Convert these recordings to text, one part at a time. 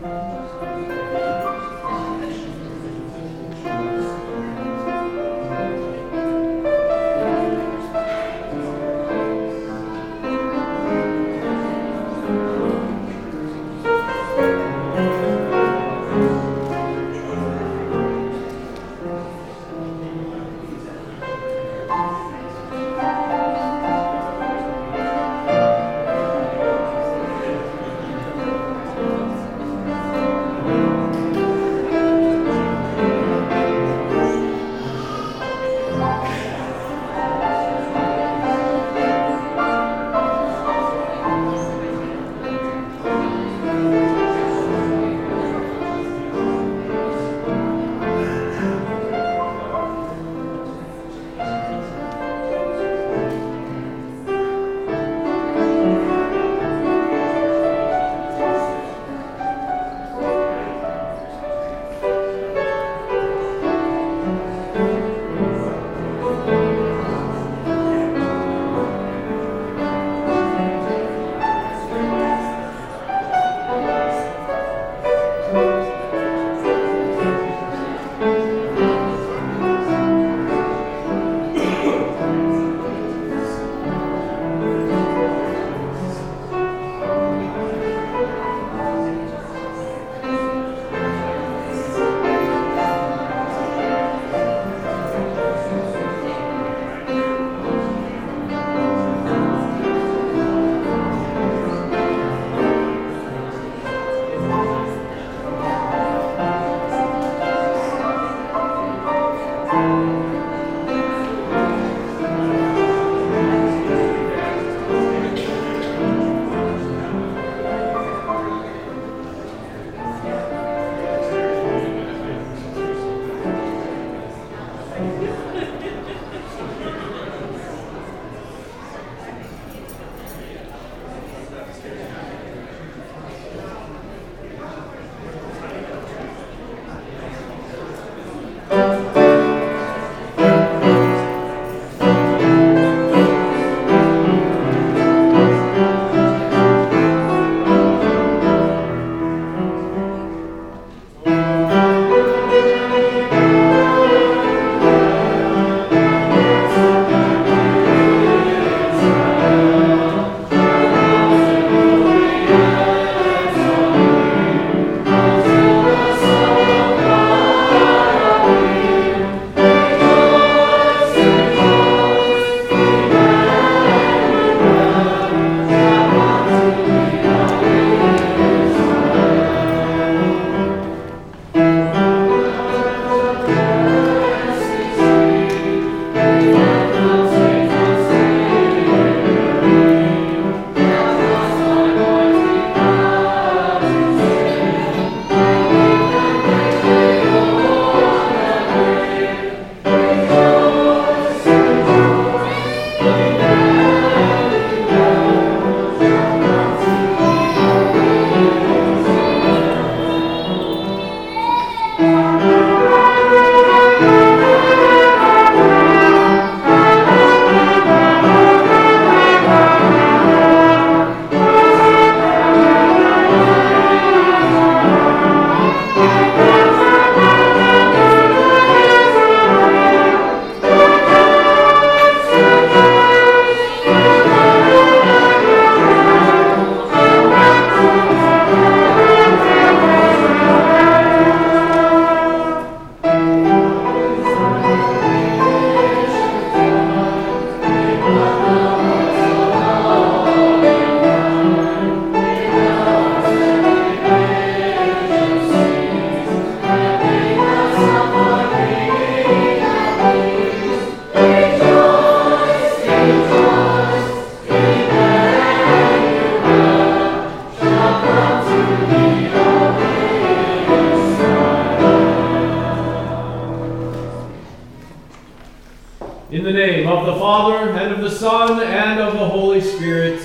In the name of the Father, and of the Son, and of the Holy Spirit.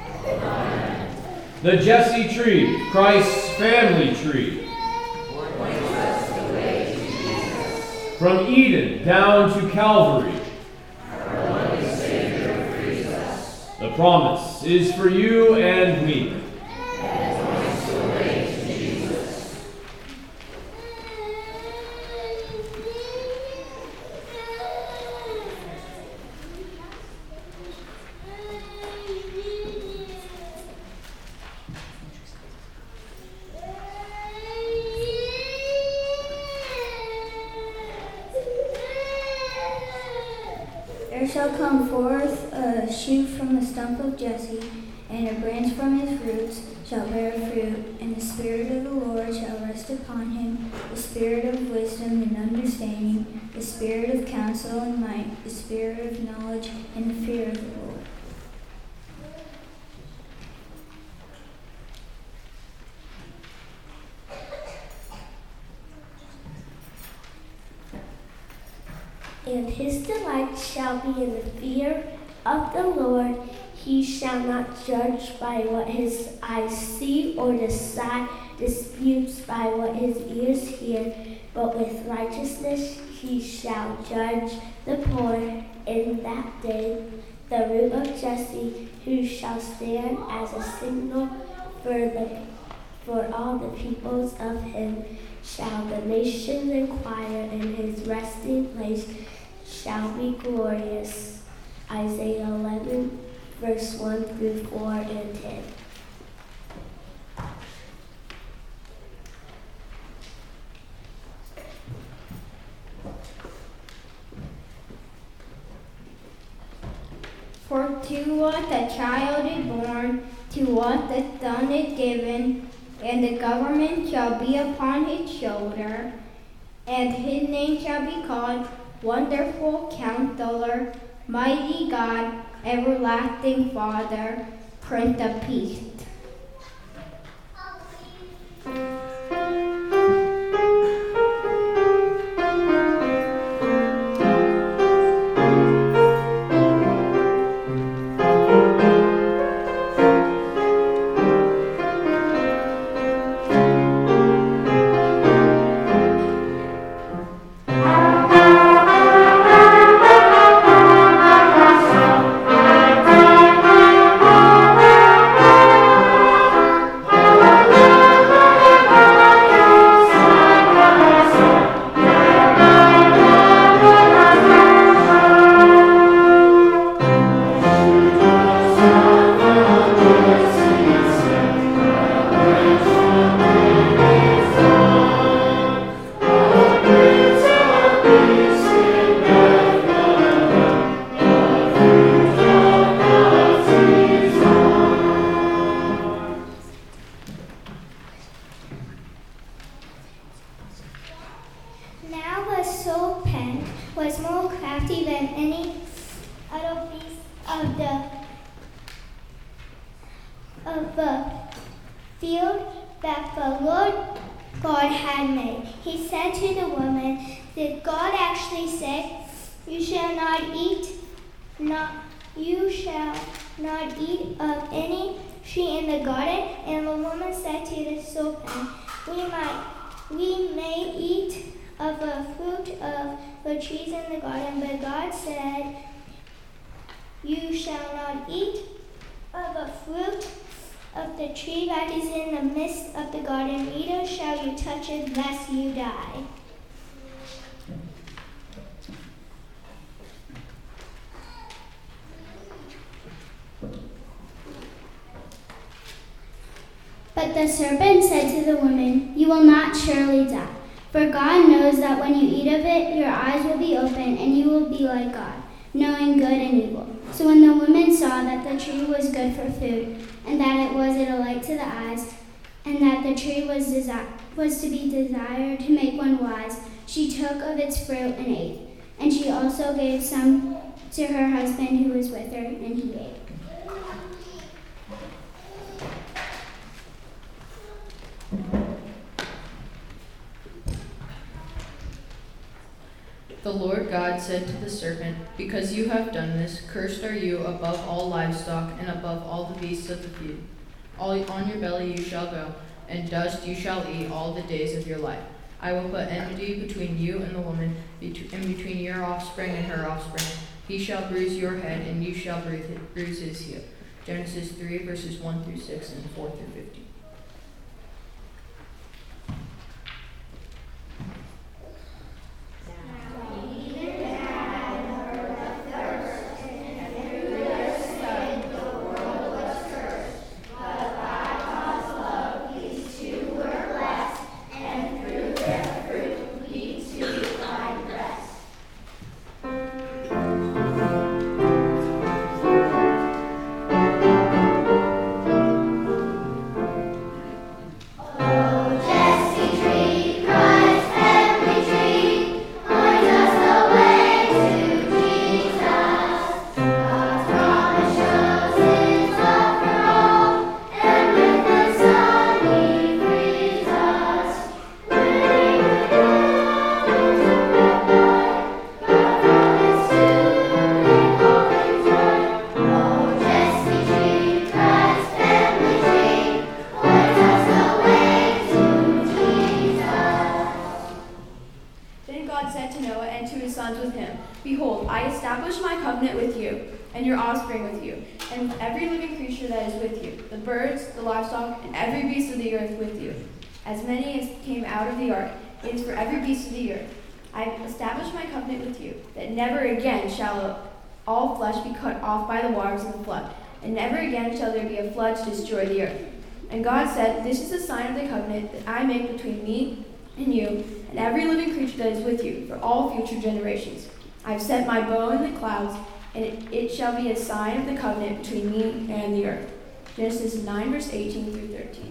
Amen. The Jesse tree, Christ's family tree. Points us the way to Jesus. From Eden down to Calvary. Our loving Savior frees us. The promise is for you and me. And points the way to Jesus. There shall come forth a shoot from the stump of Jesse, and a branch from his roots shall bear fruit, and the Spirit of the Lord shall rest upon him, the Spirit of wisdom and understanding, the Spirit of counsel and might, the Spirit of knowledge and the fear of the Lord. And his delight shall be in the fear of the Lord. He shall not judge by what his eyes see, or decide disputes by what his ears hear, but with righteousness he shall judge the poor in that day. The root of Jesse, who shall stand as a signal for all the peoples of him, shall the nations inquire, and his resting place shall be glorious. Isaiah 11, verse 1 through 4 and 10. For to what a child is born, to what a son is given, and the government shall be upon his shoulder, and his name shall be called Wonderful Counselor, Mighty God, Everlasting Father, Prince of Peace. We may eat of the fruit of the trees in the garden, but God said, you shall not eat of the fruit of the tree that is in the midst of the garden, neither shall you touch it, lest you die. But the serpent said to the woman, you will not surely die. For God knows that when you eat of it, your eyes will be open, and you will be like God, knowing good and evil. So when the woman saw that the tree was good for food, and that it was a delight to the eyes, and that the tree was to be desired to make one wise, she took of its fruit and ate. And she also gave some to her husband who was with her, and he ate. The Lord God said to the serpent, because you have done this, cursed are you above all livestock and above all the beasts of the field. On your belly you shall go, and dust you shall eat all the days of your life. I will put enmity between you and the woman, and between your offspring and her offspring. He shall bruise your head, and you shall bruise his heel. Genesis 3, verses 1 through 6 and 4 through 15. establish my covenant with you and your offspring with you, and with every living creature that is with you, the birds, the livestock, and every beast of the earth with you. As many as came out of the ark, it is for every beast of the earth. I have established my covenant with you, that never again shall all flesh be cut off by the waters of the flood, and never again shall there be a flood to destroy the earth. And God said, This is the sign of the covenant that I make between me and you, and every living creature that is with you, for all future generations. I have set my bow in the clouds, and it shall be a sign of the covenant between me and the earth. Genesis 9, verse 18 through 13.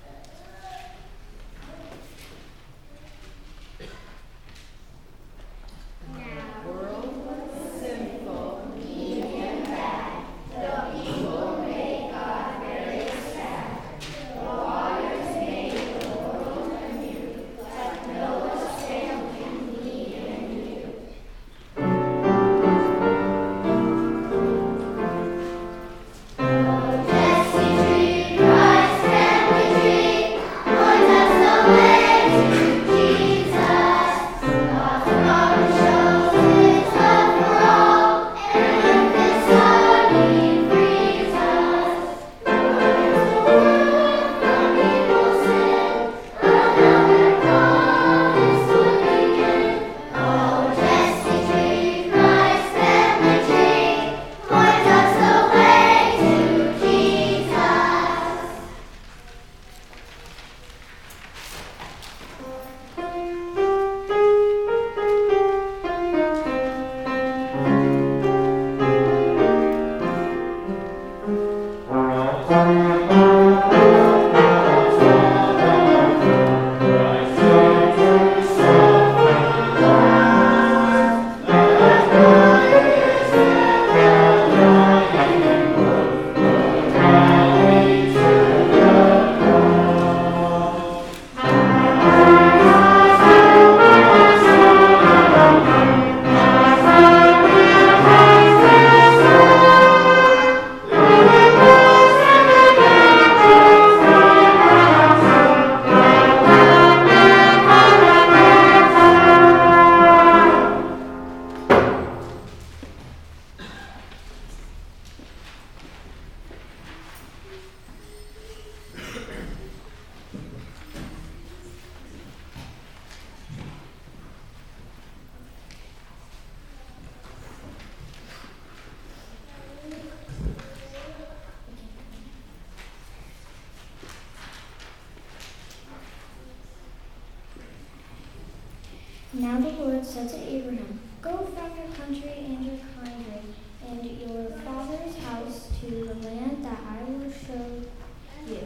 Now the Lord said to Abraham, Go from your country and your kindred, and your father's house to the land that I will show you.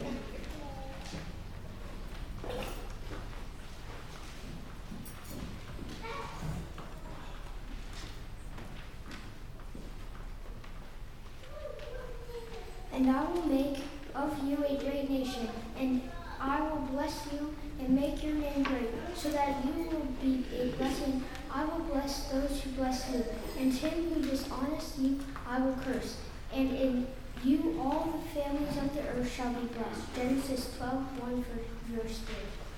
And I will make of you a great nation, and I will bless you and make your name great, so that you will be a blessing. I will bless those who bless you, and him who dishonors you I will curse. And in you all the families of the earth shall be blessed. Genesis 12:1 verse 3.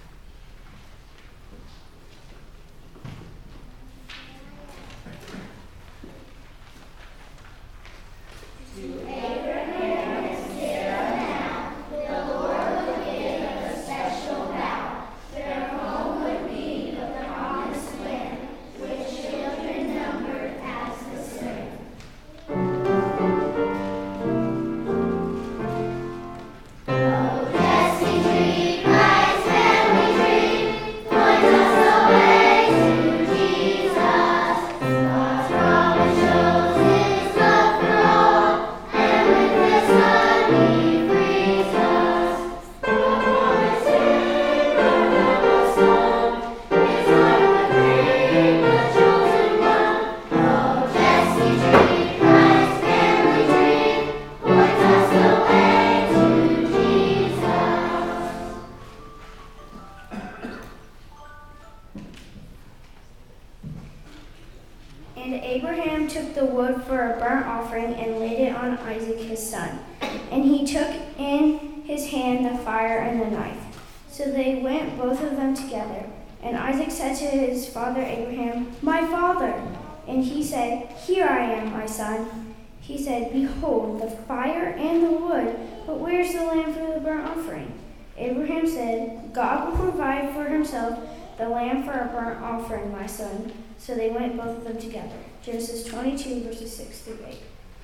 And Abraham took the wood for a burnt offering and laid it on Isaac his son. And he took in his hand the fire and the knife. So they went both of them together. And Isaac said to his father Abraham, My father! And he said, Here I am, my son. He said, Behold, the fire and the wood, but where's the lamb for the burnt offering? Abraham said, God will provide for himself the lamb for a burnt offering, my son. So they went both of them together. Genesis 22, verses 6 through 8.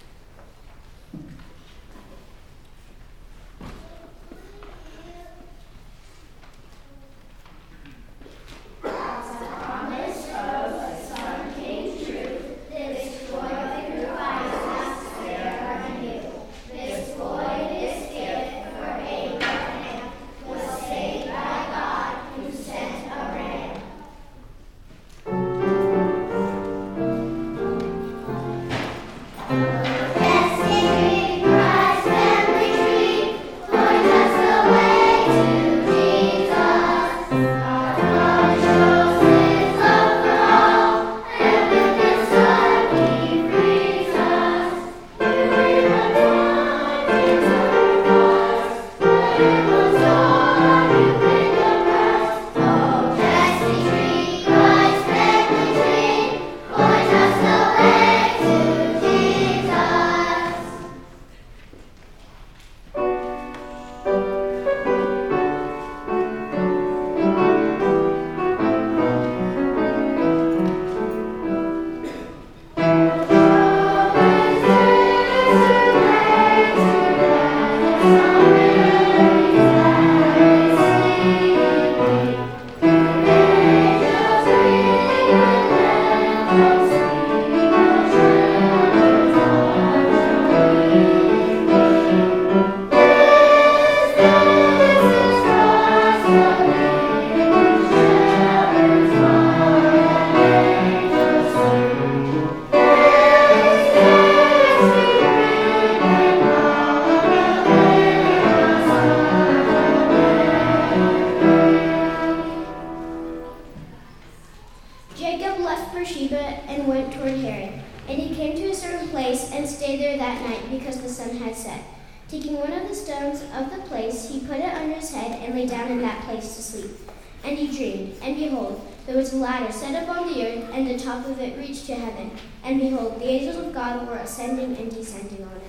Jacob left Beersheba and went toward Haran, and he came to a certain place and stayed there that night because the sun had set. Taking one of the stones of the place, he put it under his head and lay down in that place to sleep. And he dreamed, and behold, there was a ladder set up on the earth, and the top of it reached to heaven. And behold, the angels of God were ascending and descending on it.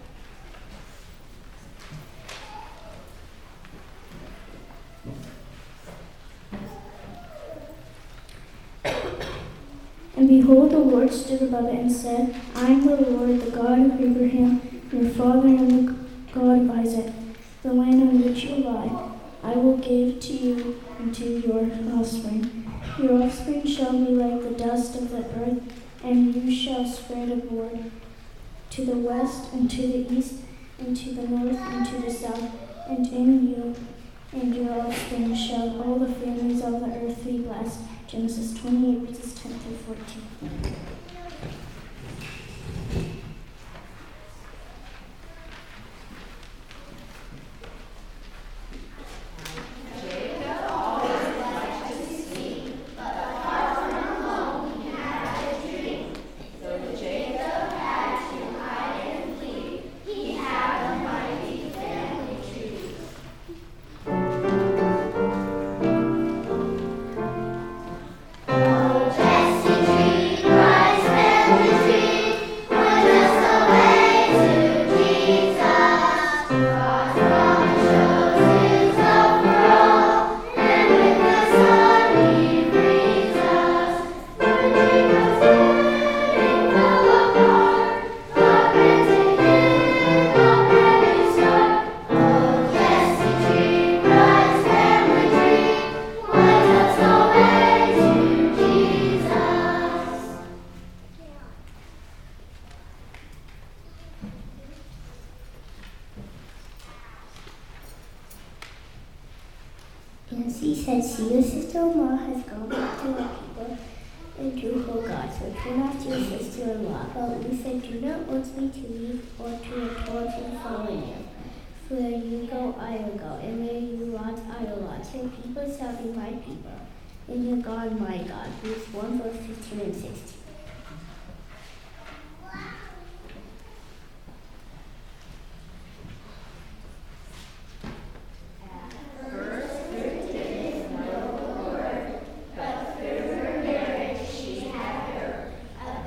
And behold, the Lord stood above it and said, I am the Lord, the God of Abraham, your father, and the God of Isaac. The land on which you lie, I will give to you and to your offspring. Your offspring shall be like the dust of the earth, and you shall spread abroad to the west and to the east, and to the north and to the south. And in you and your offspring shall all the families of the earth be blessed. Genesis 28, verses 10 through 14. Nancy said, see, your sister-in-law has gone back to her people and to her God, so turn off to your sister-in-law. But we said, do not want me to leave or to return from following you. For where you go, I will go, and where you lodge, I will lodge. Your people shall be my people, and your God my God. Ruth 1, verse 15 and 16. A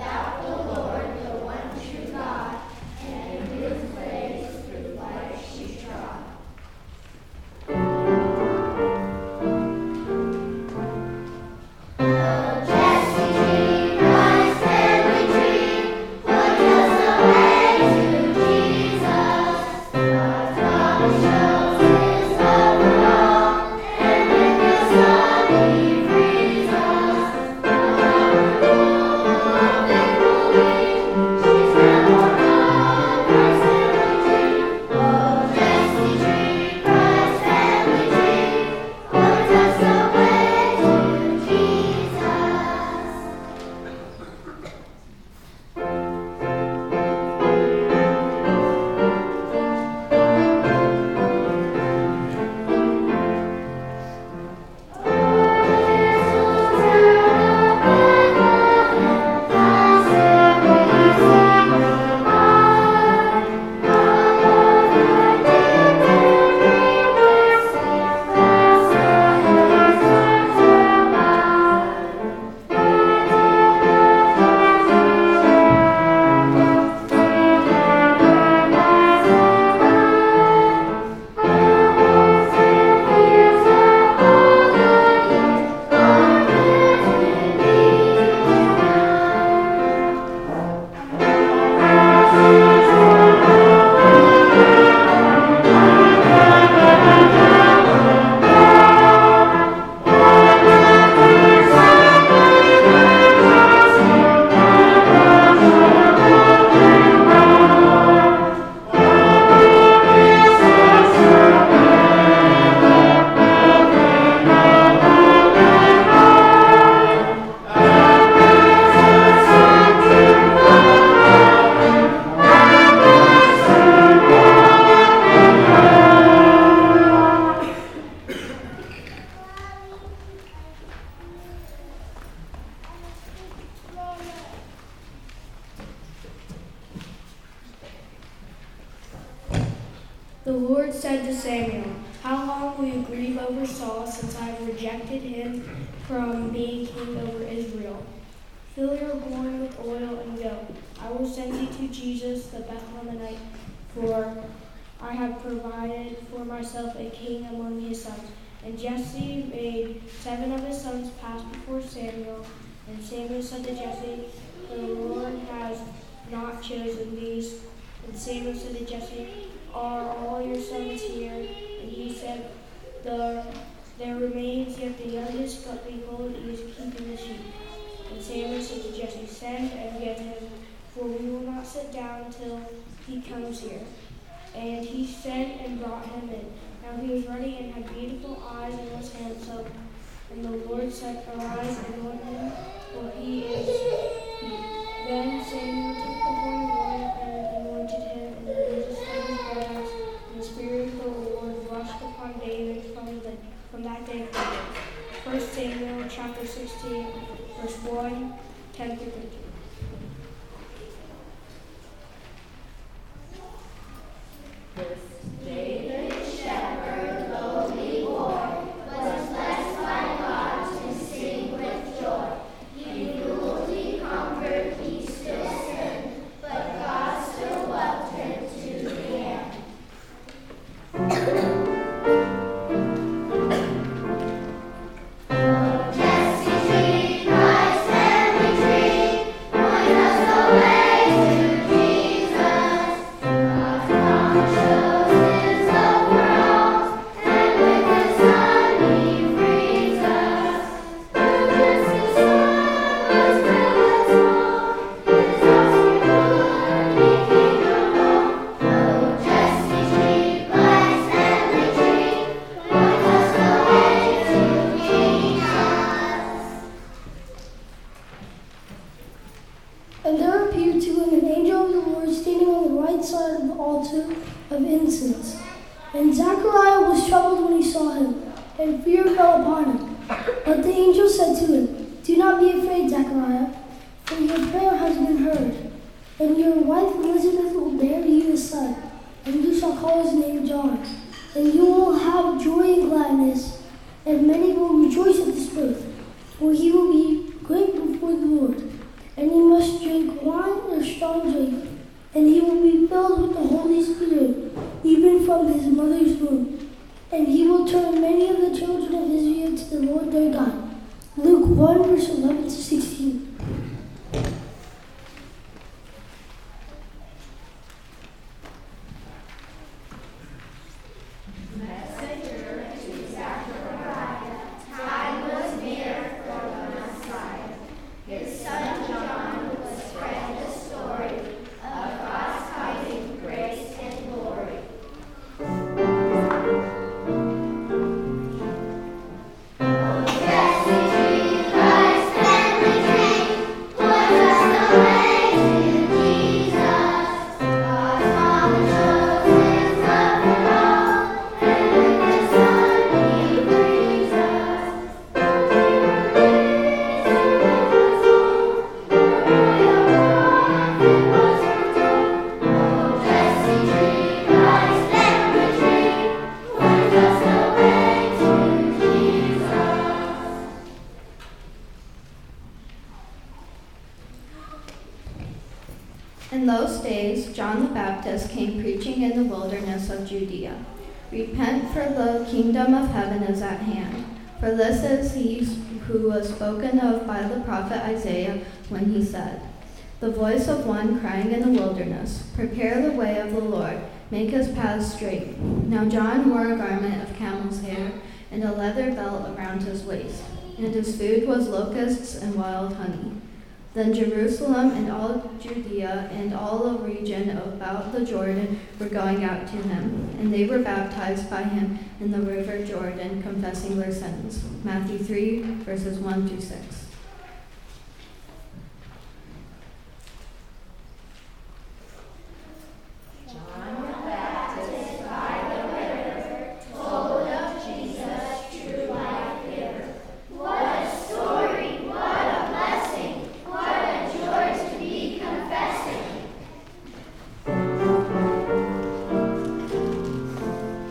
Lord said to Samuel, "How long will you grieve over Saul, since I have rejected him from being king over Israel? Fill your horn with oil and go. I will send you to Jesus the Bethlehemite, for I have provided for myself a king among his sons." And Jesse made 7 of his sons pass before Samuel. And Samuel said to Jesse, "The Lord has not chosen these." And Samuel said to Jesse, "Are all your sons here?" And he said, "There remains yet the youngest, but behold, he is keeping the sheep." And Samuel said to Jesse, "Send and get him, for we will not sit down till he comes here." And he sent and brought him in. Now he was ruddy and had beautiful eyes and was handsome. And the Lord said, "Arise, anoint him, for he is he." Then Samuel took the horn of oil and anointed him, and Jesus from his brothers, and the Spirit of the Lord rushed upon David from that day forward. 1 Samuel chapter 16, verse 1, 10 through 13. David, shepherd, lowly boy, was blessed by God to sing with joy. He ruled, he conquered, he still sinned, but God still loved him to the end. Oh, Jesse tree, Christ family tree, point us the way to Jesus. God's promise shows his love for all, and with his Son he frees us. Through Jesse's son was filled small, his offspring would be kingdom all. Oh, Jesse tree, Christ family tree, point us the way to Jesus. And there appeared to him an angel of the Lord standing on the right side of the altar of incense. And Zechariah was troubled when he saw him, and fear fell upon him. But the angel said to him, "Do not be afraid, Zechariah, for your prayer has been heard. And your wife Elizabeth will bear you a son, and you shall call his name John. And you will have joy and gladness, and many will rejoice at this birth, for he will be great before the Lord. And he must drink wine or strong drink, and he will be filled with the Holy Spirit, even from his mother's womb. And he will turn many of the children of Israel to the Lord their God." Luke 1, verse 11 to 16. Time was near for the Messiah. His son John was spread the story of God's hiding grace and glory. Oh, Jesse tree, Christ family tree, point us the way to Jesus. God's promise shows his love for all, and with his Son he frees us. Oh, Jesse tree, Christ family tree, point us the way to Jesus. In those days, John the Baptist came preaching in the wilderness of Judea. "Repent, for the kingdom of heaven is at hand. For this is he who was spoken of by the prophet Isaiah when he said, 'The voice of one crying in the wilderness, prepare the way of the Lord, make his paths straight.' Now John wore a garment of camel's hair and a leather belt around his waist, and his food was locusts and wild honey. Then Jerusalem and all Judea and all the region about the Jordan were going out to him, and they were baptized by him in the river Jordan, confessing their sins." Matthew 3, verses 1 through 6. John the Baptist by the river told of Jesus, true life giver. What a story, what a blessing, what a joy to be confessing.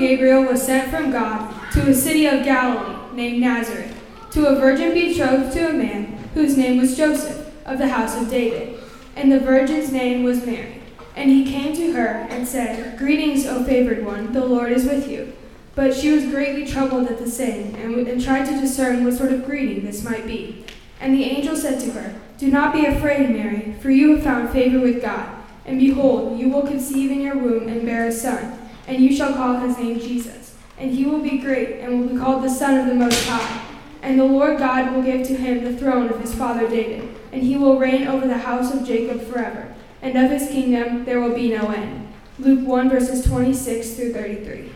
Gabriel was sent from God to a city of Galilee named Nazareth, to a virgin betrothed to a man whose name was Joseph, of the house of David. And the virgin's name was Mary. And he came to her and said, "Greetings, O favored one, the Lord is with you." But she was greatly troubled at the saying, and tried to discern what sort of greeting this might be. And the angel said to her, "Do not be afraid, Mary, for you have found favor with God. And behold, you will conceive in your womb and bear a son, and you shall call his name Jesus. And he will be great, and will be called the Son of the Most High. And the Lord God will give to him the throne of his father David, and he will reign over the house of Jacob forever, and of his kingdom there will be no end." Luke 1, verses 26 through 33.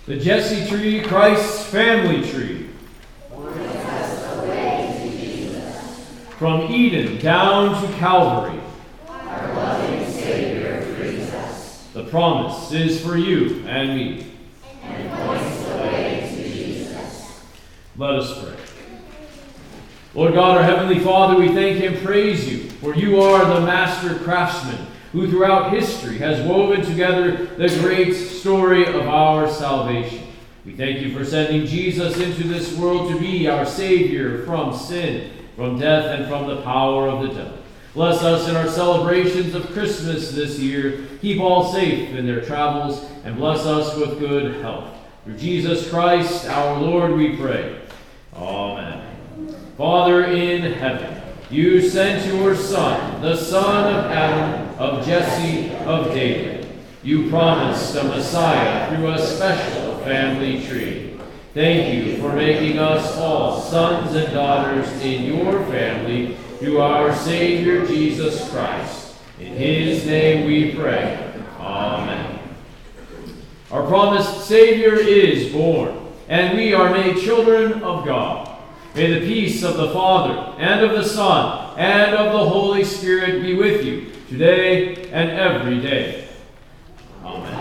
The Jesse tree, Christ's family tree. Point us the way to Jesus. From Eden down to Calvary. Our loving Savior frees us. The promise is for you and me. And points the way to Jesus. Let us pray. Lord God, our Heavenly Father, we thank and praise you, for you are the master craftsman who throughout history has woven together the great story of our salvation. We thank you for sending Jesus into this world to be our Savior from sin, from death, and from the power of the devil. Bless us in our celebrations of Christmas this year. Keep all safe in their travels, and bless us with good health. Through Jesus Christ, our Lord, we pray. Amen. Father in heaven, you sent your Son, the son of Adam, of Jesse, of David. You promised a Messiah through a special family tree. Thank you for making us all sons and daughters in your family through our Savior Jesus Christ. In his name we pray. Amen. Our promised Savior is born, and we are made children of God. May the peace of the Father, and of the Son, and of the Holy Spirit be with you today and every day. Amen.